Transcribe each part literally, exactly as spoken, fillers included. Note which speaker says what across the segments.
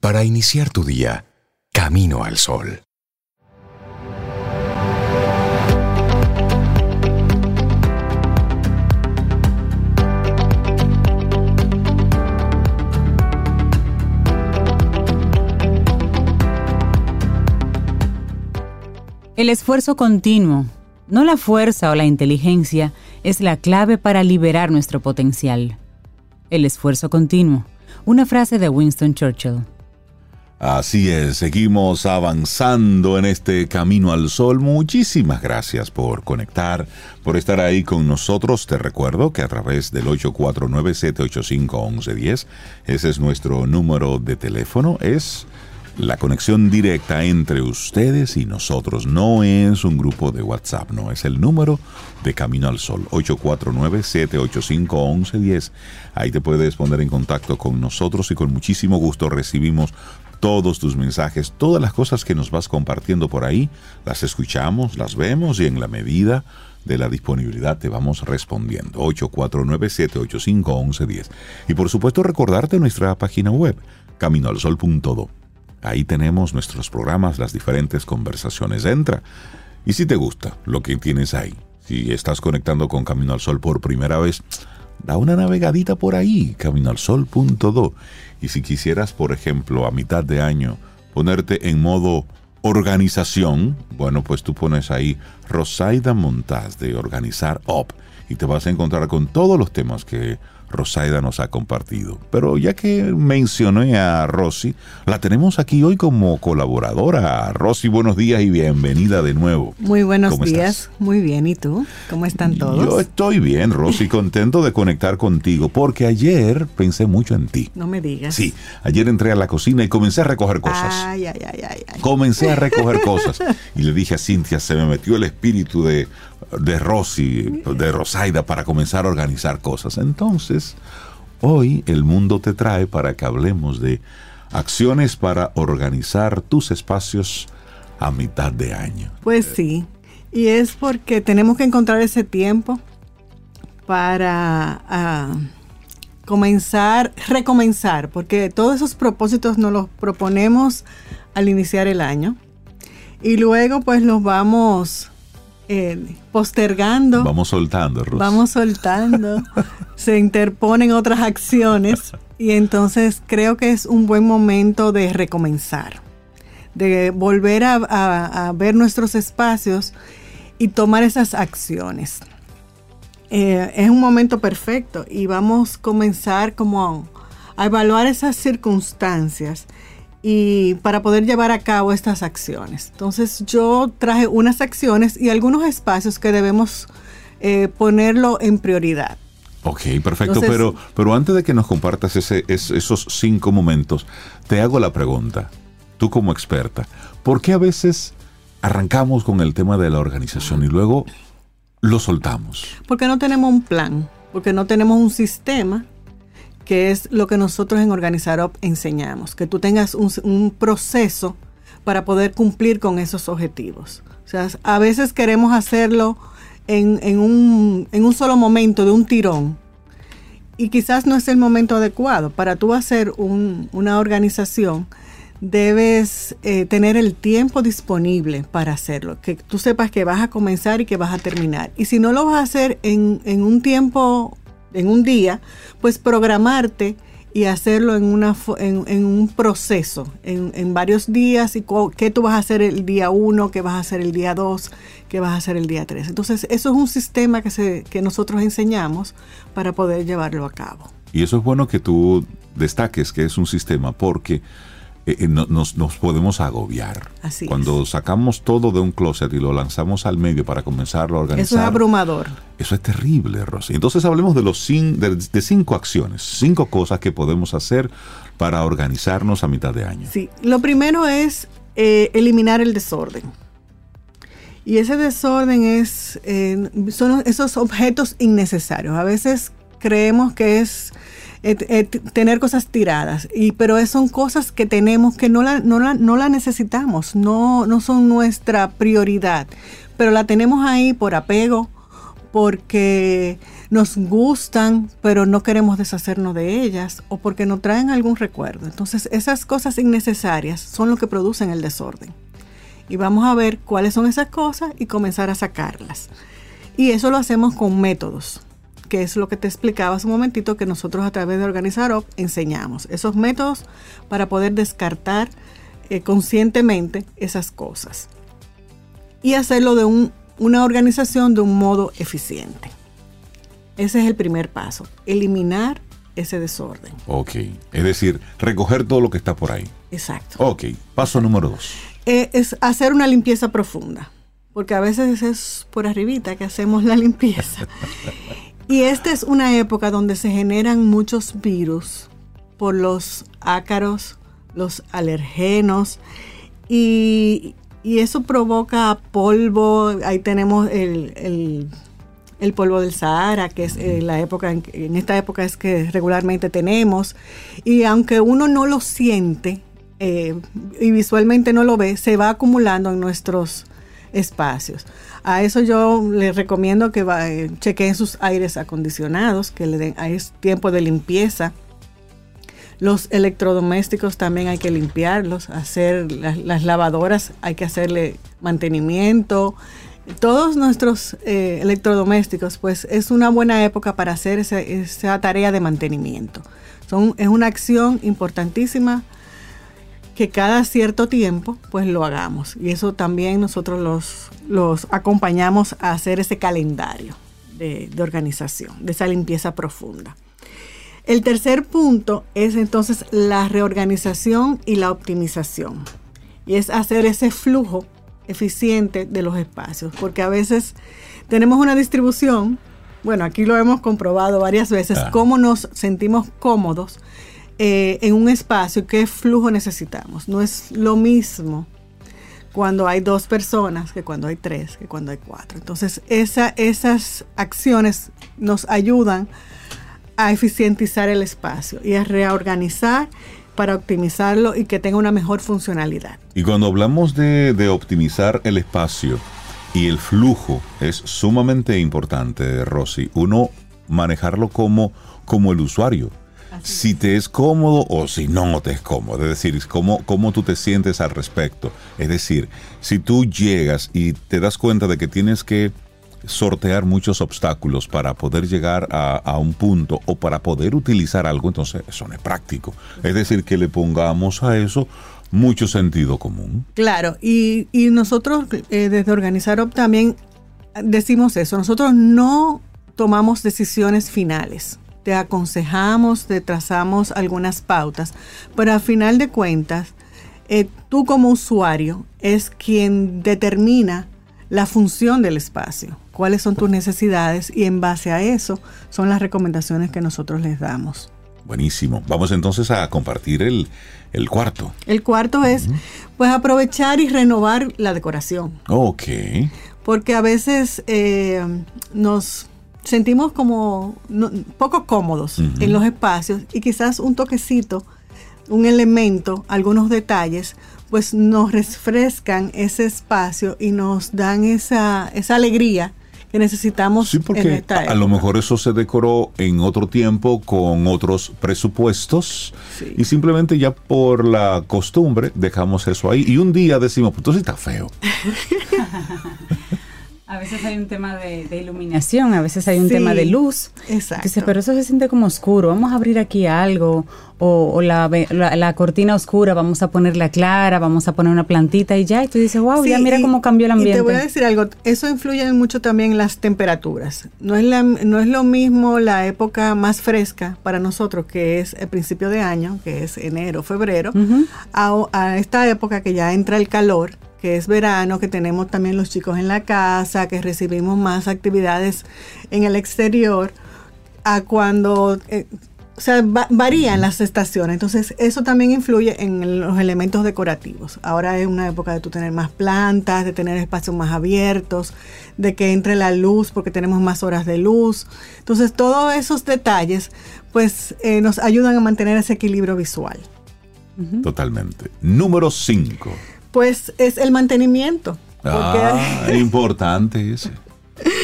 Speaker 1: para iniciar tu día, camino al sol.
Speaker 2: El esfuerzo continuo, no la fuerza o la inteligencia, es la clave para liberar nuestro potencial. El esfuerzo continuo, una frase de Winston Churchill.
Speaker 3: Así es, seguimos avanzando en este camino al sol. Muchísimas gracias por conectar, por estar ahí con nosotros. Te recuerdo que a través del ocho cuatro nueve, siete ocho cinco, uno uno uno cero, ese es nuestro número de teléfono, es la conexión directa entre ustedes y nosotros. No es un grupo de WhatsApp, no, es el número de Camino al Sol, ocho cuatro nueve, siete ocho cinco, uno uno uno cero. Ahí te puedes poner en contacto con nosotros y con muchísimo gusto recibimos todos tus mensajes, todas las cosas que nos vas compartiendo por ahí, las escuchamos, las vemos y en la medida de la disponibilidad te vamos respondiendo. ocho cuatro nueve, siete ocho cinco, uno uno uno cero. Y por supuesto recordarte nuestra página web, camino al sol punto do. Ahí tenemos nuestros programas, las diferentes conversaciones. Entra. Y si te gusta lo que tienes ahí, si estás conectando con Camino al Sol por primera vez, da una navegadita por ahí, camino al sol punto do. Y si quisieras, por ejemplo, a mitad de año, ponerte en modo organización, bueno, pues tú pones ahí Rosaida Montaz de Organizar Up y te vas a encontrar con todos los temas que Rosaida nos ha compartido. Pero ya que mencioné a Rosy, la tenemos aquí hoy como colaboradora. Rosy, buenos días y bienvenida de nuevo.
Speaker 4: Muy buenos
Speaker 3: ¿Cómo
Speaker 4: días,
Speaker 3: estás?
Speaker 4: Muy bien. ¿Y tú? ¿Cómo están todos?
Speaker 3: Yo estoy bien, Rosy, contento de conectar contigo, porque ayer pensé mucho en ti.
Speaker 4: No me digas.
Speaker 3: Sí, ayer entré a la cocina y comencé a recoger cosas.
Speaker 4: Ay, ay, ay, ay, ay.
Speaker 3: Comencé a recoger cosas y le dije a Cintia, se me metió el espíritu de, de Rosy, de Rosaida, para comenzar a organizar cosas. Entonces, hoy el mundo te trae para que hablemos de acciones para organizar tus espacios a mitad de año.
Speaker 4: Pues sí, y es porque tenemos que encontrar ese tiempo para uh, comenzar, recomenzar, porque todos esos propósitos nos los proponemos al iniciar el año y luego pues los vamos eh, postergando.
Speaker 3: Vamos soltando, Rosy.
Speaker 4: Vamos soltando, se interponen otras acciones y entonces creo que es un buen momento de recomenzar, de volver a, a, a ver nuestros espacios y tomar esas acciones. Eh, es un momento perfecto y vamos a comenzar como a, a evaluar esas circunstancias y para poder llevar a cabo estas acciones. Entonces yo traje unas acciones y algunos espacios que debemos eh, ponerlo en prioridad.
Speaker 3: Ok, perfecto,
Speaker 4: Entonces,
Speaker 3: pero, pero antes de que nos compartas ese, es, esos cinco momentos, te hago la pregunta, tú como experta, ¿por qué a veces arrancamos con el tema de la organización y luego lo soltamos?
Speaker 4: Porque no tenemos un plan, porque no tenemos un sistema, que es lo que nosotros en Organizar Up enseñamos, que tú tengas un, un proceso para poder cumplir con esos objetivos. O sea, a veces queremos hacerlo en, en, un, en un solo momento, de un tirón, y quizás no es el momento adecuado. Para tú hacer un, una organización, debes eh, tener el tiempo disponible para hacerlo, que tú sepas que vas a comenzar y que vas a terminar. Y si no lo vas a hacer en, en un tiempo, en un día, pues programarte y hacerlo en, una, en, en un proceso, en, en varios días, y qué tú vas a hacer el día uno, qué vas a hacer el día dos, qué vas a hacer el día tres. Entonces, eso es un sistema que, se, que nosotros enseñamos para poder llevarlo a cabo.
Speaker 3: Y eso es bueno que tú destaques que es un sistema, porque Eh, no, nos, nos podemos agobiar.
Speaker 4: Así
Speaker 3: Cuando
Speaker 4: es.
Speaker 3: sacamos todo de un closet y lo lanzamos al medio para comenzar a organizar.
Speaker 4: Eso es abrumador.
Speaker 3: Eso es terrible, Rosy. Entonces hablemos de los cin, de, de cinco acciones, cinco cosas que podemos hacer para organizarnos a mitad de año.
Speaker 4: Sí, lo primero es eh, eliminar el desorden. Y ese desorden es eh, son esos objetos innecesarios. A veces creemos que es Eh, eh, tener cosas tiradas, y, pero son cosas que tenemos que no la, no la, no la necesitamos, no, no son nuestra prioridad, pero la tenemos ahí por apego, porque nos gustan, pero no queremos deshacernos de ellas, o porque nos traen algún recuerdo. Entonces, esas cosas innecesarias son lo que producen el desorden. Y vamos a ver cuáles son esas cosas y comenzar a sacarlas. Y eso lo hacemos con métodos, que es lo que te explicaba hace un momentito, que nosotros a través de OrganizarUp enseñamos. Esos métodos para poder descartar eh, conscientemente esas cosas. Y hacerlo de un, una organización de un modo eficiente. Ese es el primer paso, eliminar ese desorden.
Speaker 3: Ok, es decir, recoger todo lo que está por ahí.
Speaker 4: Exacto.
Speaker 3: Ok, paso número dos.
Speaker 4: Eh, es hacer una limpieza profunda, porque a veces es por arribita que hacemos la limpieza. Y esta es una época donde se generan muchos virus por los ácaros, los alergenos, y, y eso provoca polvo. Ahí tenemos el... el El polvo del Sahara, que es eh, la época, en, en esta época es que regularmente tenemos, y aunque uno no lo siente eh, y visualmente no lo ve, se va acumulando en nuestros espacios. A eso yo les recomiendo que va, eh, chequeen sus aires acondicionados, que le den es tiempo de limpieza. Los electrodomésticos también hay que limpiarlos, hacer las, las lavadoras hay que hacerle mantenimiento. Todos nuestros eh, electrodomésticos, pues es una buena época para hacer esa, esa tarea de mantenimiento. Son, es una acción importantísima que cada cierto tiempo pues lo hagamos. Y eso también nosotros los, los acompañamos a hacer ese calendario de, de organización, de esa limpieza profunda. El tercer punto es entonces la reorganización y la optimización. Y es hacer ese flujo eficiente de los espacios, porque a veces tenemos una distribución, bueno, aquí lo hemos comprobado varias veces, ah. cómo nos sentimos cómodos eh, en un espacio, qué flujo necesitamos. No es lo mismo cuando hay dos personas que cuando hay tres, que cuando hay cuatro. Entonces, esa, esas acciones nos ayudan a eficientizar el espacio y a reorganizar para optimizarlo y que tenga una mejor funcionalidad.
Speaker 3: Y cuando hablamos de, de optimizar el espacio y el flujo, es sumamente importante, Rosy, uno manejarlo como, como el usuario. Así si te es cómodo o si no te es cómodo, es decir, cómo, cómo tú te sientes al respecto. Es decir, si tú llegas y te das cuenta de que tienes que sortear muchos obstáculos para poder llegar a, a un punto o para poder utilizar algo, entonces eso no es práctico. Es decir, que le pongamos a eso mucho sentido común.
Speaker 4: Claro, y, y nosotros eh, desde OrganizarUp también decimos eso. Nosotros no tomamos decisiones finales. Te aconsejamos, te trazamos algunas pautas, pero al final de cuentas, eh, tú como usuario es quien determina la función del espacio, cuáles son tus necesidades, y en base a eso son las recomendaciones que nosotros les damos.
Speaker 3: Buenísimo. Vamos entonces a compartir el, el cuarto.
Speaker 4: El cuarto es, uh-huh. pues, aprovechar y renovar la decoración.
Speaker 3: Ok.
Speaker 4: Porque a veces eh, nos sentimos como no, poco cómodos uh-huh. en los espacios, y quizás un toquecito, un elemento, algunos detalles, pues nos refrescan ese espacio y nos dan esa, esa alegría que necesitamos.
Speaker 3: Sí, porque
Speaker 4: en esta época.
Speaker 3: A lo mejor eso se decoró en otro tiempo con otros presupuestos, sí. y simplemente ya por la costumbre dejamos eso ahí y un día decimos, pues entonces está feo.
Speaker 2: A veces hay un tema de, de iluminación, a veces hay un
Speaker 4: sí,
Speaker 2: tema de luz.
Speaker 4: Exacto.
Speaker 2: Dice, pero eso se siente como oscuro, vamos a abrir aquí algo, o, o la, la, la cortina oscura, vamos a ponerla clara, vamos a poner una plantita y ya, y tú dices, wow, sí, ya mira y, cómo cambió el ambiente.
Speaker 4: Y te voy a decir algo, eso influye mucho también en las temperaturas. No es, la, no es lo mismo la época más fresca para nosotros, que es el principio de año, que es enero, febrero, uh-huh. a, a esta época que ya entra el calor, que es verano, que tenemos también los chicos en la casa, que recibimos más actividades en el exterior, a cuando, eh, o sea, va, varían las estaciones. Entonces, eso también influye en los elementos decorativos. Ahora es una época de tú tener más plantas, de tener espacios más abiertos, de que entre la luz, porque tenemos más horas de luz. Entonces, todos esos detalles, pues, eh, nos ayudan a mantener ese equilibrio visual.
Speaker 3: Uh-huh. Totalmente. Número cinco.
Speaker 4: Pues es el mantenimiento.
Speaker 3: Ah, es importante ese.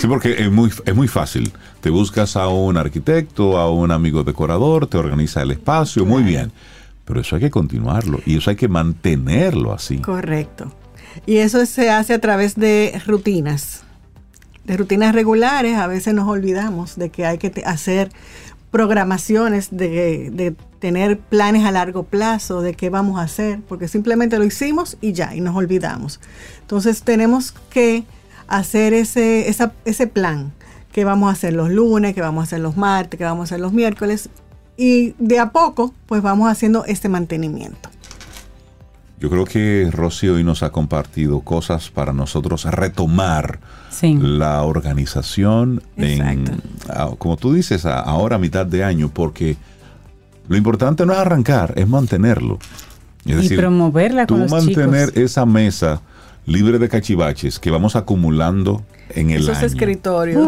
Speaker 3: Sí, porque es muy, es muy fácil. Te buscas a un arquitecto, a un amigo decorador, te organiza el espacio, muy bien. Pero eso hay que continuarlo y eso hay que mantenerlo así.
Speaker 4: Correcto. Y eso se hace a través de rutinas. De rutinas regulares. A veces nos olvidamos de que hay que te- hacer programaciones, de, de tener planes a largo plazo, de qué vamos a hacer, porque simplemente lo hicimos y ya, y nos olvidamos. Entonces tenemos que hacer ese, esa, ese plan, que vamos a hacer los lunes, que vamos a hacer los martes, que vamos a hacer los miércoles, y de a poco pues vamos haciendo este mantenimiento.
Speaker 3: Yo creo que Rosy hoy nos ha compartido cosas para nosotros retomar
Speaker 2: Sí.
Speaker 3: la organización, en, a- como tú dices, a- ahora a mitad de año, porque lo importante no es arrancar, es mantenerlo. Es
Speaker 2: Y
Speaker 3: decir,
Speaker 2: promoverla
Speaker 3: tú
Speaker 2: con los
Speaker 3: mantener
Speaker 2: chicos.
Speaker 3: esa mesa libre de cachivaches que vamos acumulando en el
Speaker 4: Esos
Speaker 3: año.
Speaker 4: escritorios,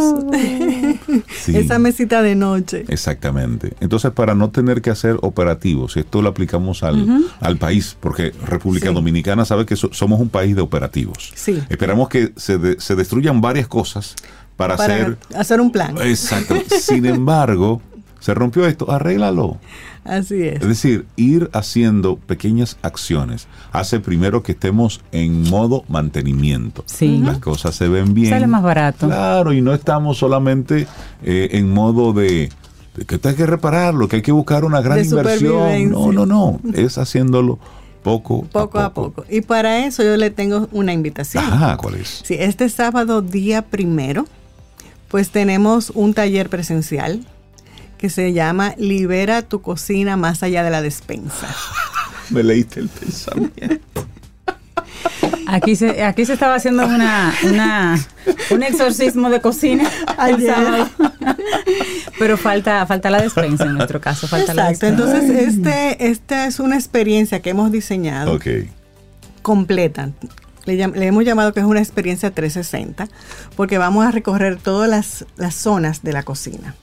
Speaker 3: Sí.
Speaker 4: esa mesita de noche.
Speaker 3: Exactamente. Entonces, para no tener que hacer operativos, esto lo aplicamos al,
Speaker 2: Ujú.
Speaker 3: al país, porque República
Speaker 4: Sí.
Speaker 3: Dominicana sabe que so- somos un país de operativos.
Speaker 4: Sí.
Speaker 3: Esperamos que se, de- se destruyan varias cosas para,
Speaker 4: Para
Speaker 3: hacer...
Speaker 4: hacer un plan.
Speaker 3: Exacto. Sin embargo, se rompió esto, arréglalo.
Speaker 4: Así es.
Speaker 3: Es decir, ir haciendo pequeñas acciones hace primero que estemos en modo mantenimiento.
Speaker 2: Sí.
Speaker 3: Las cosas se ven bien.
Speaker 2: Sale más barato.
Speaker 3: Claro, y no estamos solamente eh, en modo de, de que esto hay que repararlo, que hay que buscar una gran
Speaker 4: De
Speaker 3: inversión.
Speaker 4: supervivencia.
Speaker 3: No, no, no. Es haciéndolo poco,
Speaker 4: Poco a poco. Y para eso yo le tengo una invitación.
Speaker 3: Ajá, ¿cuál es?
Speaker 4: Sí, este sábado día primero, pues tenemos un taller presencial que se llama Libera tu cocina más allá de la despensa.
Speaker 3: Me leíste el pensamiento.
Speaker 2: Aquí se, aquí se estaba haciendo una, una, un exorcismo de cocina el
Speaker 4: Ayer.
Speaker 2: sábado. Pero falta, falta la despensa en nuestro caso. Falta la
Speaker 4: Exacto.
Speaker 2: despensa.
Speaker 4: Entonces, este, esta es una experiencia que hemos diseñado
Speaker 3: Ok.
Speaker 4: completa. Le, llam- le hemos llamado que es una experiencia trescientos sesenta porque vamos a recorrer todas las, las zonas de la cocina.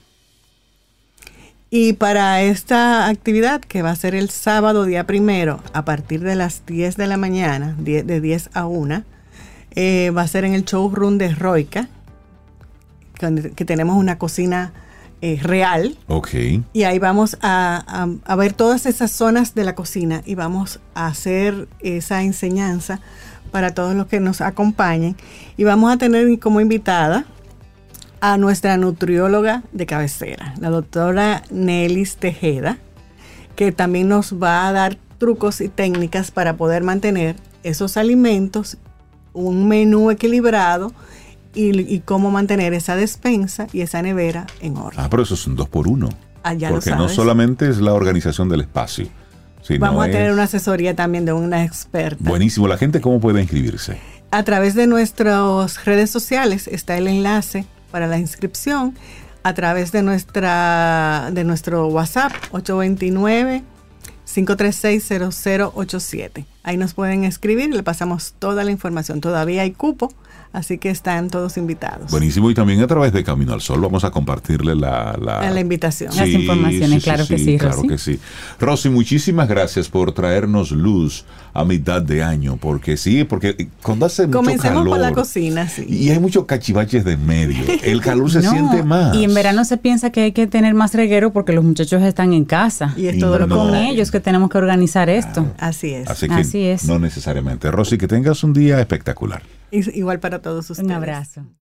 Speaker 4: Y para esta actividad, que va a ser el sábado día primero, a partir de las diez de la mañana, die- de diez a una, eh, va a ser en el showroom de Roica, que, que tenemos una cocina eh, real.
Speaker 3: Ok.
Speaker 4: Y ahí vamos a, a- a ver todas esas zonas de la cocina y vamos a hacer esa enseñanza para todos los que nos acompañen. Y vamos a tener como invitada a nuestra nutrióloga de cabecera, la doctora Nelis Tejeda, que también nos va a dar trucos y técnicas para poder mantener esos alimentos, un menú equilibrado y, y cómo mantener esa despensa y esa nevera en orden.
Speaker 3: Ah, pero eso es un dos por uno.
Speaker 4: Ah, ya lo
Speaker 3: Porque no
Speaker 4: sabes.
Speaker 3: solamente es la organización del espacio, sino
Speaker 4: Vamos a tener
Speaker 3: es-
Speaker 4: una asesoría también de una experta.
Speaker 3: Buenísimo. ¿La gente cómo puede inscribirse?
Speaker 4: A través de nuestras redes sociales está el enlace para la inscripción, a través de nuestra de nuestro WhatsApp ocho dos nueve, cinco tres seis, cero cero ocho siete. Ahí nos pueden escribir y le pasamos toda la información. Todavía hay cupo, así que están todos invitados.
Speaker 3: Buenísimo. Y también a través de Camino al Sol vamos a compartirle la, la,
Speaker 4: A la invitación.
Speaker 2: Las informaciones, claro que sí,
Speaker 3: claro
Speaker 2: Rosy.
Speaker 3: que sí. Rosy, muchísimas gracias por traernos luz a mitad de año, porque sí, porque cuando hace mucho
Speaker 4: Comencemos
Speaker 3: calor
Speaker 4: por la cocina, sí.
Speaker 3: y hay muchos cachivaches de en medio, el calor se
Speaker 2: No,
Speaker 3: siente más.
Speaker 2: Y en verano se piensa que hay que tener más reguero porque los muchachos están en casa.
Speaker 4: Y es
Speaker 3: Y
Speaker 4: todo lo
Speaker 3: no.
Speaker 2: Con
Speaker 4: contrario.
Speaker 2: ellos que tenemos que organizar esto.
Speaker 4: Así es.
Speaker 3: Así que
Speaker 2: Así es.
Speaker 3: no necesariamente. Rosy, que tengas un día espectacular.
Speaker 4: Y- Igual para todos ustedes.
Speaker 2: Un abrazo.